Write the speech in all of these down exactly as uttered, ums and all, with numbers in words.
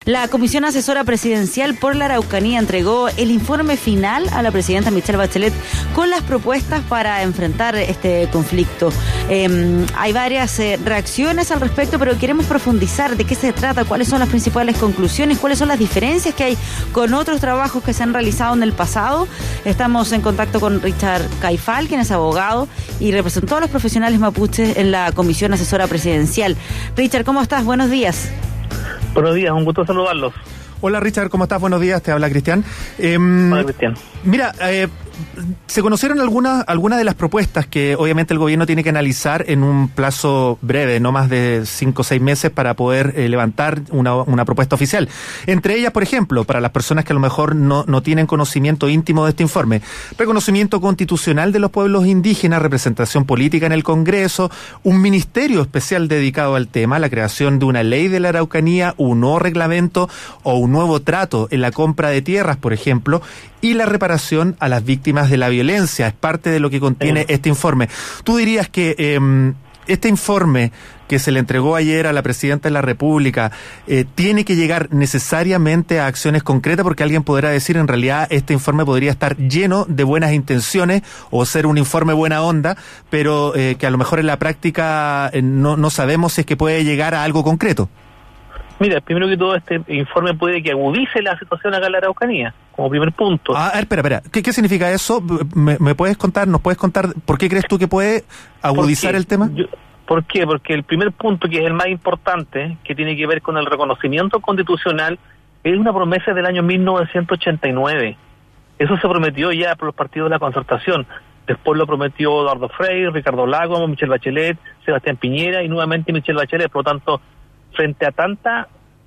La Comisión Asesora Presidencial por la Araucanía entregó el informe final a la presidenta Michelle Bachelet con las propuestas para enfrentar este conflicto. Eh, hay varias eh, reacciones al respecto, pero queremos profundizar de qué se trata, cuáles son las principales conclusiones, cuáles son las diferencias que hay con otros trabajos que se han realizado en el pasado. Estamos en contacto con Richard Caifal, quien es abogado y representó a los profesionales mapuches en la Comisión Asesora Presidencial. Richard, ¿cómo estás? Buenos días. Buenos días, un gusto saludarlos. Hola Richard, ¿cómo estás? Buenos días, te habla Cristian. Eh, Hola Cristian. Mira, eh, se conocieron algunas algunas de las propuestas que obviamente el gobierno tiene que analizar en un plazo breve, no más de cinco o seis meses, para poder eh, levantar una, una propuesta oficial. Entre ellas, por ejemplo, para las personas que a lo mejor no, no tienen conocimiento íntimo de este informe, reconocimiento constitucional de los pueblos indígenas, representación política en el Congreso, un ministerio especial dedicado al tema, la creación de una ley de la Araucanía, un nuevo reglamento o un nuevo trato en la compra de tierras, por ejemplo, y la reparación a las víctimas de la violencia. Es parte de lo que contiene este informe. ¿Tú dirías que eh, este informe que se le entregó ayer a la Presidenta de la República eh, tiene que llegar necesariamente a acciones concretas? Porque alguien podrá decir, en realidad, este informe podría estar lleno de buenas intenciones o ser un informe buena onda, pero eh, que a lo mejor en la práctica eh, no, no sabemos si es que puede llegar a algo concreto. Mira, primero que todo, este informe puede que agudice la situación acá en la Araucanía, como primer punto. Ah, a ver, espera, espera. ¿Qué, qué significa eso? ¿Me, ¿Me puedes contar, nos puedes contar por qué crees tú que puede agudizar el tema? Yo, ¿Por qué? Porque el primer punto, que es el más importante, que tiene que ver con el reconocimiento constitucional, es una promesa del año mil novecientos ochenta y nueve. Eso se prometió ya por los partidos de la Concertación. Después lo prometió Eduardo Frei, Ricardo Lagos, Michelle Bachelet, Sebastián Piñera y nuevamente Michelle Bachelet. Por lo tanto, frente a tanta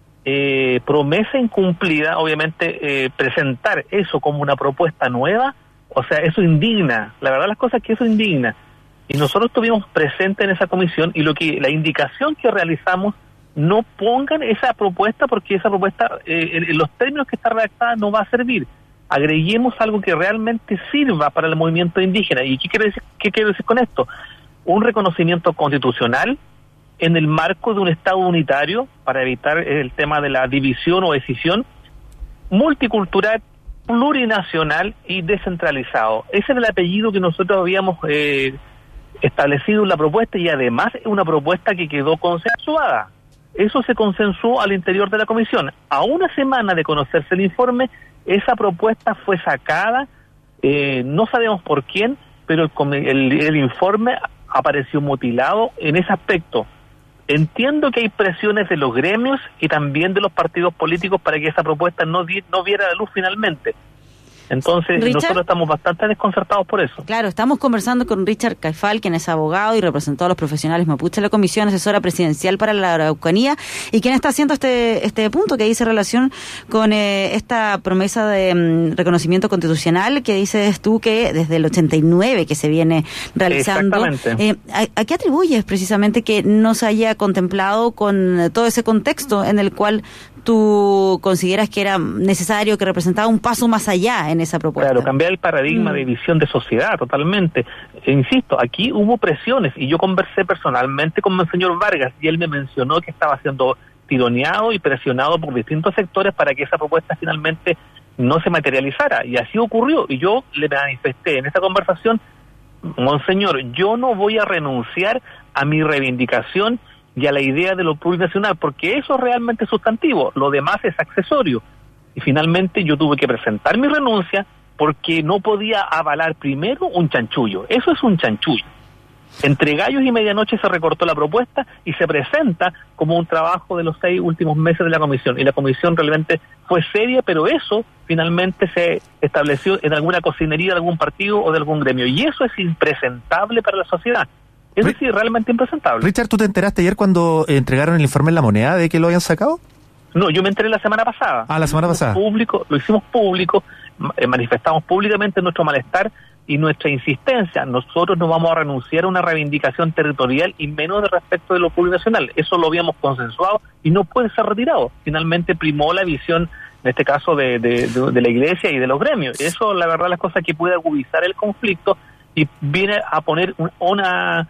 eh, promesa incumplida, obviamente eh, presentar eso como una propuesta nueva, o sea, eso indigna. La verdad las cosas es que eso indigna. Y nosotros estuvimos presentes en esa comisión y lo que la indicación que realizamos, no pongan esa propuesta porque esa propuesta, eh, en, en los términos que está redactada, no va a servir. Agreguemos algo que realmente sirva para el movimiento indígena. ¿Y qué quiero decir, qué quiero decir con esto? Un reconocimiento constitucional en el marco de un Estado unitario para evitar el tema de la división o escisión, multicultural, plurinacional y descentralizado. Ese era el apellido que nosotros habíamos eh, establecido en la propuesta y además es una propuesta que quedó consensuada. Eso se consensuó al interior de la comisión. A una semana de conocerse el informe, esa propuesta fue sacada, eh, no sabemos por quién, pero el, el, el informe apareció mutilado en ese aspecto. Entiendo que hay presiones de los gremios y también de los partidos políticos para que esa propuesta no, di, no viera la luz finalmente. Entonces, Richard, nosotros estamos bastante desconcertados por eso. Claro, estamos conversando con Richard Caifal, quien es abogado y representó a los profesionales mapuches de la Comisión Asesora Presidencial para la Araucanía, y quien está haciendo este este punto que dice relación con eh, esta promesa de um, reconocimiento constitucional que dices tú que desde el ochenta y nueve que se viene realizando. Eh, ¿a, ¿A qué atribuyes precisamente que no se haya contemplado con todo ese contexto en el cual tú consideras que era necesario, que representaba un paso más allá en esa propuesta? Claro, cambiar el paradigma mm. de visión de sociedad totalmente. E insisto, aquí hubo presiones y yo conversé personalmente con el señor Vargas y él me mencionó que estaba siendo tironeado y presionado por distintos sectores para que esa propuesta finalmente no se materializara, y así ocurrió. Y yo le manifesté en esa conversación: monseñor, yo no voy a renunciar a mi reivindicación y a la idea de lo plurinacional, porque eso es realmente sustantivo, lo demás es accesorio. Y finalmente yo tuve que presentar mi renuncia porque no podía avalar primero un chanchullo. Eso es un chanchullo. Entre gallos y medianoche se recortó la propuesta y se presenta como un trabajo de los seis últimos meses de la comisión. Y la comisión realmente fue seria, pero eso finalmente se estableció en alguna cocinería de algún partido o de algún gremio. Y eso es impresentable para la sociedad. Es decir, realmente impresentable. Richard, ¿tú te enteraste ayer cuando eh, entregaron el informe en La Moneda de que lo habían sacado? No, yo me enteré la semana pasada. Ah, la semana pasada. Público, lo hicimos público, eh, manifestamos públicamente nuestro malestar y nuestra insistencia. Nosotros no vamos a renunciar a una reivindicación territorial y menos de respecto de lo plurinacional. Eso lo habíamos consensuado y no puede ser retirado. Finalmente primó la visión, en este caso, de, de, de, de la iglesia y de los gremios. Eso, la verdad, las cosas que puede agudizar el conflicto y viene a poner una...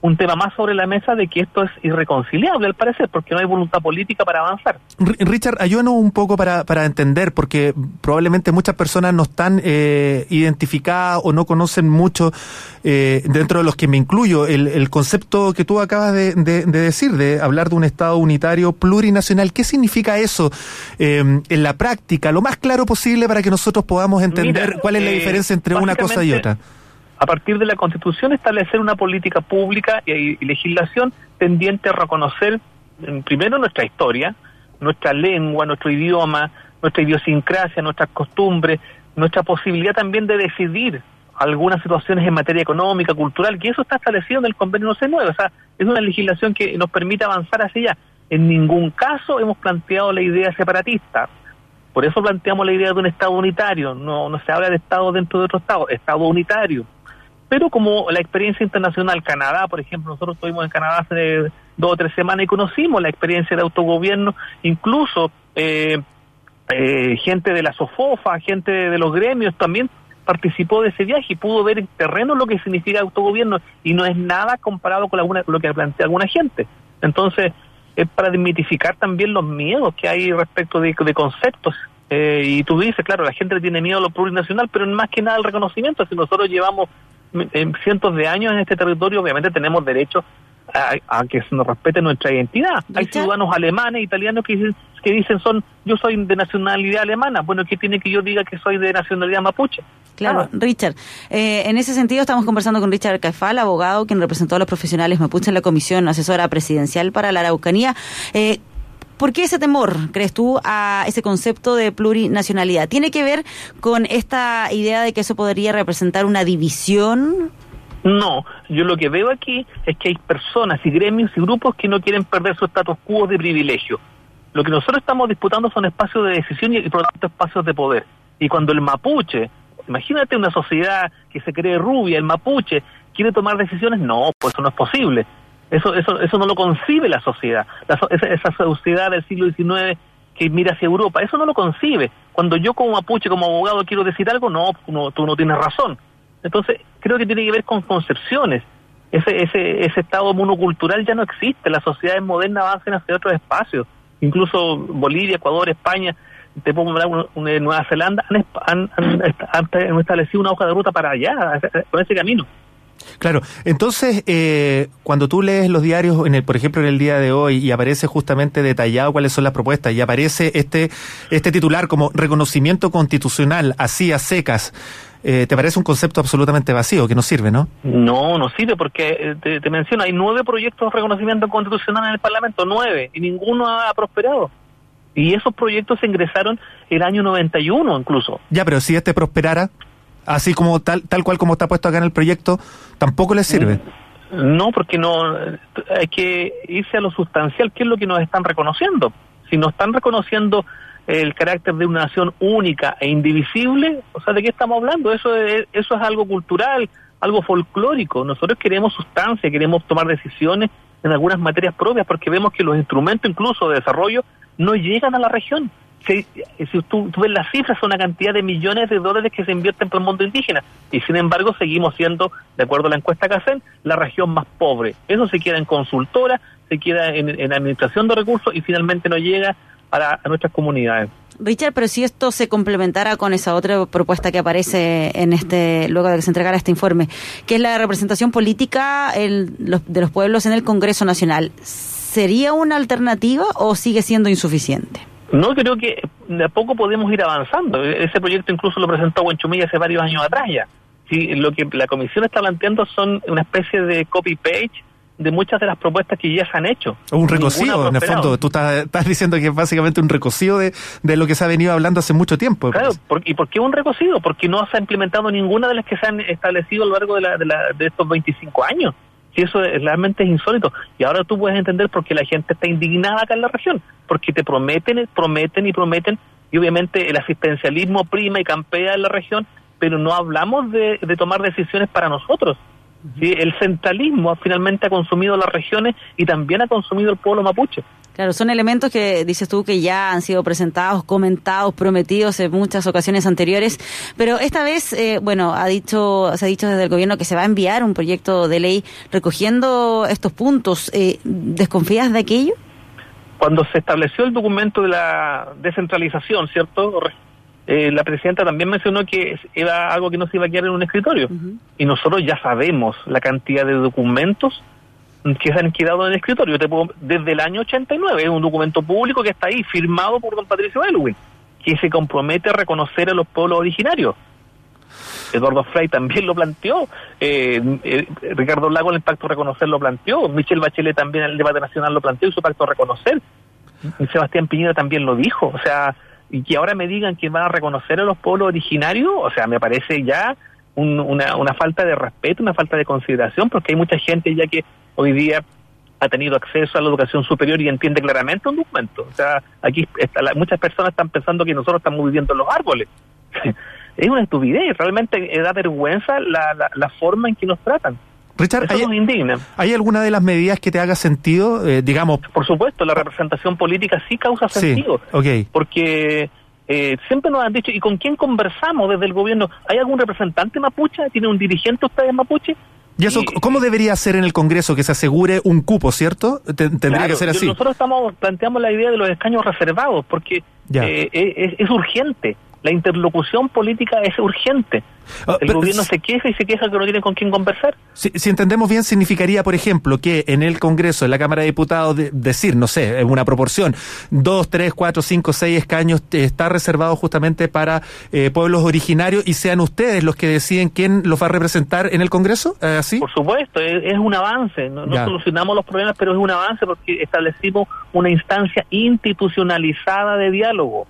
un tema más sobre la mesa de que esto es irreconciliable, al parecer, porque no hay voluntad política para avanzar. Richard, ayúdanos un poco para, para entender, porque probablemente muchas personas no están eh, identificadas o no conocen mucho, eh, dentro de los que me incluyo, el, el concepto que tú acabas de, de, de decir, de hablar de un Estado unitario plurinacional. ¿Qué significa eso eh, en la práctica? Lo más claro posible para que nosotros podamos entender Mira, cuál es la eh, diferencia entre una cosa y otra. A partir de la Constitución, establecer una política pública y, y legislación tendiente a reconocer, primero, nuestra historia, nuestra lengua, nuestro idioma, nuestra idiosincrasia, nuestras costumbres, nuestra posibilidad también de decidir algunas situaciones en materia económica, cultural, que eso está establecido en el Convenio no nueve. O sea, es una legislación que nos permite avanzar hacia allá. En ningún caso hemos planteado la idea separatista. Por eso planteamos la idea de un Estado unitario. No, no se habla de Estado dentro de otro Estado, Estado unitario. Pero como la experiencia internacional, Canadá, por ejemplo, nosotros estuvimos en Canadá hace dos o tres semanas y conocimos la experiencia de autogobierno, incluso eh, eh, gente de la SOFOFA, gente de, de los gremios también participó de ese viaje y pudo ver en terreno lo que significa autogobierno, y no es nada comparado con alguna, lo que plantea alguna gente. Entonces, es para desmitificar también los miedos que hay respecto de, de conceptos. Eh, y tú dices, claro, la gente le tiene miedo a lo plurinacional, pero más que nada el reconocimiento. Si nosotros llevamos en cientos de años en este territorio, obviamente tenemos derecho a, a que se nos respete nuestra identidad. Hay ciudadanos alemanes, italianos que dicen, que dicen son, yo soy de nacionalidad alemana. Bueno, ¿qué tiene que yo diga que soy de nacionalidad mapuche? Claro, ah. Richard, eh, en ese sentido estamos conversando con Richard Caifal, abogado, quien representó a los profesionales mapuches en la Comisión Asesora Presidencial para la Araucanía. Eh, ¿Por qué ese temor, crees tú, a ese concepto de plurinacionalidad? ¿Tiene que ver con esta idea de que eso podría representar una división? No, yo lo que veo aquí es que hay personas y gremios y grupos que no quieren perder su status quo de privilegio. Lo que nosotros estamos disputando son espacios de decisión y, y por lo tanto espacios de poder. Y cuando el mapuche, imagínate una sociedad que se cree rubia, el mapuche quiere tomar decisiones, no, pues eso no es posible. Eso eso eso no lo concibe la sociedad, la, esa, esa sociedad del siglo diecinueve que mira hacia Europa, eso no lo concibe. Cuando yo como mapuche, como abogado, quiero decir algo, no, no tú no tienes razón. Entonces, creo que tiene que ver con concepciones. Ese ese ese estado monocultural ya no existe, las sociedades modernas avanzan hacia otros espacios. Incluso Bolivia, Ecuador, España, te puedo hablar, Nueva Zelanda, han, han, han, han establecido una hoja de ruta para allá, con ese camino. Claro, entonces eh, cuando tú lees los diarios, en el, por ejemplo en el día de hoy, y aparece justamente detallado cuáles son las propuestas, y aparece este este titular como reconocimiento constitucional, así a secas, eh, ¿te parece un concepto absolutamente vacío, que no sirve, no? No, no sirve porque, te, te menciono, hay nueve proyectos de reconocimiento constitucional en el Parlamento, nueve, y ninguno ha prosperado. Y esos proyectos se ingresaron el año noventa y uno incluso. Ya, pero si este prosperara, así como tal tal cual como está puesto acá en el proyecto, tampoco les sirve. No, porque no hay que irse a lo sustancial, ¿qué es lo que nos están reconociendo? Si nos están reconociendo el carácter de una nación única e indivisible, o sea, ¿de qué estamos hablando? Eso es, eso es algo cultural, algo folclórico. Nosotros queremos sustancia, queremos tomar decisiones en algunas materias propias, porque vemos que los instrumentos incluso de desarrollo no llegan a la región. Si, si tú, tú ves las cifras, son una cantidad de millones de dólares que se invierten para el mundo indígena, y sin embargo seguimos siendo, de acuerdo a la encuesta que hacen, la región más pobre. Eso se queda en consultora, se queda en, en administración de recursos, y finalmente no llega a, la, a nuestras comunidades. Richard, pero si esto se complementara con esa otra propuesta que aparece en este, luego de que se entregara este informe, que es la representación política el, los, de los pueblos en el Congreso Nacional, ¿sería una alternativa o sigue siendo insuficiente? No, creo que de a poco podemos ir avanzando. Ese proyecto incluso lo presentó Huenchumilla hace varios años atrás ya. Sí, lo que la comisión está planteando son una especie de copy-paste de muchas de las propuestas que ya se han hecho. Un recocido, en el fondo. Tú estás, estás diciendo que es básicamente un recocido de, de lo que se ha venido hablando hace mucho tiempo. Claro, por, ¿y por qué un recocido? Porque no se ha implementado ninguna de las que se han establecido a lo largo de, la, de, la, de estos veinticinco años. Si eso es, realmente es insólito. Y ahora tú puedes entender por qué la gente está indignada acá en la región. Porque te prometen, prometen y prometen, y obviamente el asistencialismo prima y campea en la región, pero no hablamos de, de tomar decisiones para nosotros. ¿Sí? El centralismo finalmente ha consumido las regiones y también ha consumido el pueblo mapuche. Claro, son elementos que dices tú que ya han sido presentados, comentados, prometidos en muchas ocasiones anteriores, pero esta vez, eh, bueno, ha dicho, se ha dicho desde el gobierno que se va a enviar un proyecto de ley recogiendo estos puntos. Eh, ¿Desconfías de aquello? Cuando se estableció el documento de la descentralización, ¿cierto?, Eh, la presidenta también mencionó que era algo que no se iba a quedar en un escritorio. Uh-huh. Y nosotros ya sabemos la cantidad de documentos que se han quedado en el escritorio. Te puedo, desde el año ochenta y nueve, es un documento público que está ahí, firmado por don Patricio Aylwin, que se compromete a reconocer a los pueblos originarios. Eduardo Frei también lo planteó, eh, eh, Ricardo Lago en el Pacto Reconocer lo planteó, Michelle Bachelet también en el debate nacional lo planteó y su Pacto Reconocer. Y Sebastián Piñera también lo dijo, o sea, y que ahora me digan que van a reconocer a los pueblos originarios, o sea, me parece ya un, una, una falta de respeto, una falta de consideración, porque hay mucha gente ya que hoy día ha tenido acceso a la educación superior y entiende claramente un documento. O sea, aquí está, la, muchas personas están pensando que nosotros estamos viviendo en los árboles. Es una estupidez, realmente da vergüenza la, la, la forma en que nos tratan. Richard, Eso ¿hay, nos indigna. ¿hay alguna de las medidas que te haga sentido, eh, digamos? Por supuesto, la representación política sí causa sentido, sí, okay. Porque eh, siempre nos han dicho, ¿y con quién conversamos desde el gobierno? ¿Hay algún representante mapuche? ¿Tiene un dirigente ustedes mapuche? ¿Y eso y, cómo debería ser en el Congreso? Que se asegure un cupo, ¿cierto? Tendría claro, que ser así. Nosotros estamos planteamos la idea de los escaños reservados, porque eh, es, es urgente. La interlocución política es urgente. Uh, el gobierno se queja y se queja que no tiene con quién conversar. Si, si entendemos bien, significaría, por ejemplo, que en el Congreso, en la Cámara de Diputados, de, decir, no sé, en una proporción, dos, tres, cuatro, cinco, seis escaños eh, está reservado justamente para eh, pueblos originarios y sean ustedes los que deciden quién los va a representar en el Congreso, ¿eh, así? Por supuesto, es, es un avance. No, no solucionamos los problemas, pero es un avance porque establecimos una instancia institucionalizada de diálogo.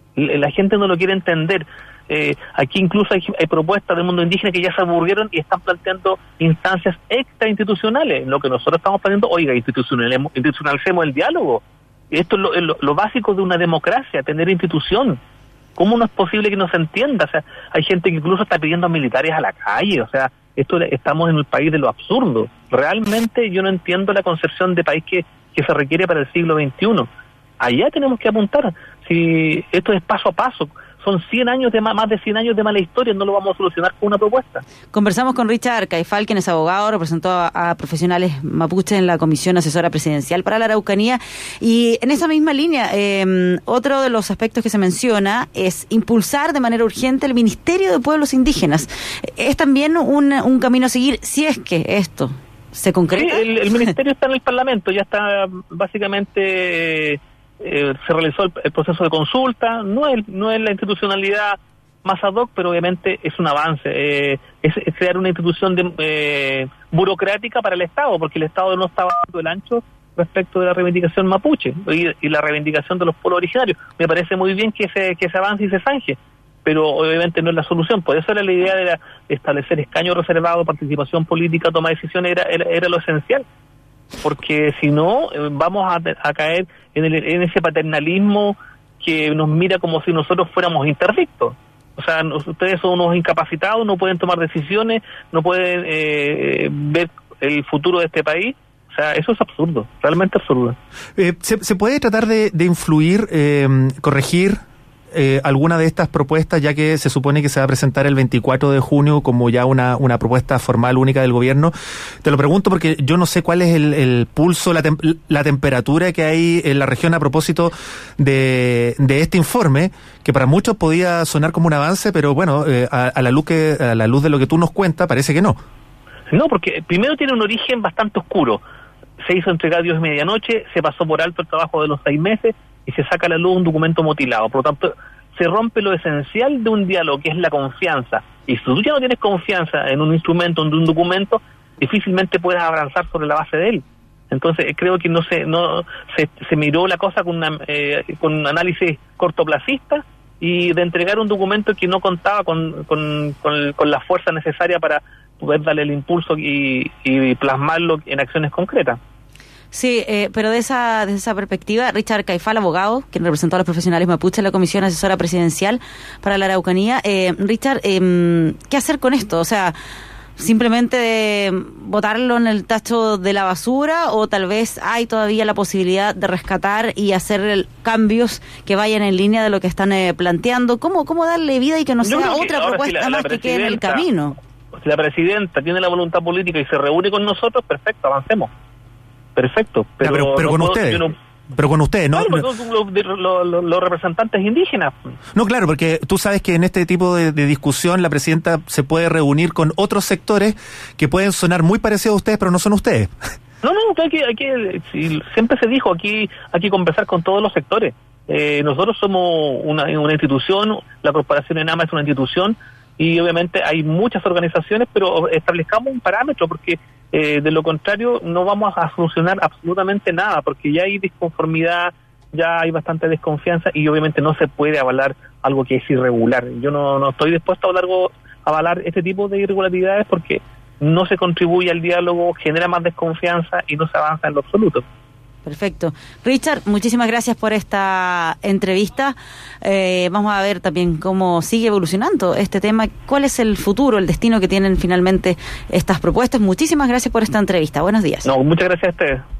La gente no lo quiere entender. Eh, aquí incluso hay, hay propuestas del mundo indígena que ya se aburrieron y están planteando instancias extrainstitucionales. Lo que nosotros estamos planteando, oiga, institucionalicemos, institucionalicemos el diálogo. Esto es lo, lo, lo básico de una democracia, tener institución. ¿Cómo no es posible que no se entienda? O sea, hay gente que incluso está pidiendo a militares a la calle. O sea, esto estamos en el país de lo absurdo. Realmente yo no entiendo la concepción de país que, que se requiere para el siglo veintiuno. Allá tenemos que apuntar. Si esto es paso a paso, son cien años de más, más de cien años de mala historia, no lo vamos a solucionar con una propuesta. Conversamos con Richard Caifal, quien es abogado, representó a, a profesionales mapuches en la Comisión Asesora Presidencial para la Araucanía, y en esa misma línea, eh, otro de los aspectos que se menciona es impulsar de manera urgente el Ministerio de Pueblos Indígenas. Es también un, un camino a seguir, si es que esto se concreta. Sí, el, el Ministerio está en el Parlamento, ya está básicamente... Eh, se realizó el, el proceso de consulta, no es, no es la institucionalidad más ad hoc, pero obviamente es un avance, eh, es, es crear una institución de, eh, burocrática para el Estado, porque el Estado no estaba dando el ancho respecto de la reivindicación mapuche y, y la reivindicación de los pueblos originarios. Me parece muy bien que se, que se avance y se zanje, pero obviamente no es la solución. Por eso era la idea de, la, de establecer escaños reservados, participación política, toma de decisiones, era, era, era lo esencial. Porque si no, vamos a, a caer en, el, en ese paternalismo que nos mira como si nosotros fuéramos interdictos. O sea, nos, ustedes son unos incapacitados, no pueden tomar decisiones, no pueden eh, ver el futuro de este país. O sea, eso es absurdo, realmente absurdo. Eh, ¿se, ¿Se puede tratar de, de influir, eh, corregir Eh, alguna de estas propuestas, ya que se supone que se va a presentar el veinticuatro de junio como ya una, una propuesta formal única del gobierno? Te lo pregunto porque yo no sé cuál es el, el pulso, la, tem la temperatura que hay en la región a propósito de, de este informe, que para muchos podía sonar como un avance, pero bueno, eh, a, a, la luz que, a la luz de lo que tú nos cuentas, parece que no. No, porque primero tiene un origen bastante oscuro. Se hizo entregar Dios medianoche, se pasó por alto el trabajo de los seis meses, y se saca a la luz un documento mutilado. Por lo tanto, se rompe lo esencial de un diálogo, que es la confianza. Y si tú ya no tienes confianza en un instrumento, en un documento, difícilmente puedes avanzar sobre la base de él. Entonces, creo que no se no se, se miró la cosa con, una, eh, con un análisis cortoplacista y de entregar un documento que no contaba con, con, con, con la fuerza necesaria para poder darle el impulso y, y plasmarlo en acciones concretas. Sí, eh, pero de esa, de esa perspectiva, Richard Caifal, abogado, quien representó a los profesionales mapuche en la Comisión Asesora Presidencial para la Araucanía. Eh, Richard, eh, ¿qué hacer con esto? O sea, simplemente de botarlo en el tacho de la basura, o tal vez hay todavía la posibilidad de rescatar y hacer el, cambios que vayan en línea de lo que están eh, planteando? ¿Cómo, ¿Cómo darle vida y que no sea otra que propuesta si la, más la que quede en el camino? Si la presidenta tiene la voluntad política y se reúne con nosotros, perfecto, avancemos. Perfecto. Pero, ya, pero, pero no con puedo, ustedes. No, pero con ustedes, ¿no? Claro, los, los, los, los representantes indígenas. No, claro, porque tú sabes que en este tipo de, de discusión la presidenta se puede reunir con otros sectores que pueden sonar muy parecidos a ustedes, pero no son ustedes. No, no, hay que, hay que, si, siempre se dijo, aquí hay que conversar con todos los sectores. Eh, nosotros somos una, una institución, la Corporación ENAMA es una institución, y obviamente hay muchas organizaciones, pero establezcamos un parámetro, porque eh, de lo contrario no vamos a solucionar absolutamente nada, porque ya hay disconformidad, ya hay bastante desconfianza, y obviamente no se puede avalar algo que es irregular. Yo no, no estoy dispuesto a avalar, a avalar este tipo de irregularidades, porque no se contribuye al diálogo, genera más desconfianza y no se avanza en lo absoluto. Perfecto. Richard, muchísimas gracias por esta entrevista. Eh, vamos a ver también cómo sigue evolucionando este tema, cuál es el futuro, el destino que tienen finalmente estas propuestas. Muchísimas gracias por esta entrevista. Buenos días. No, muchas gracias a ustedes.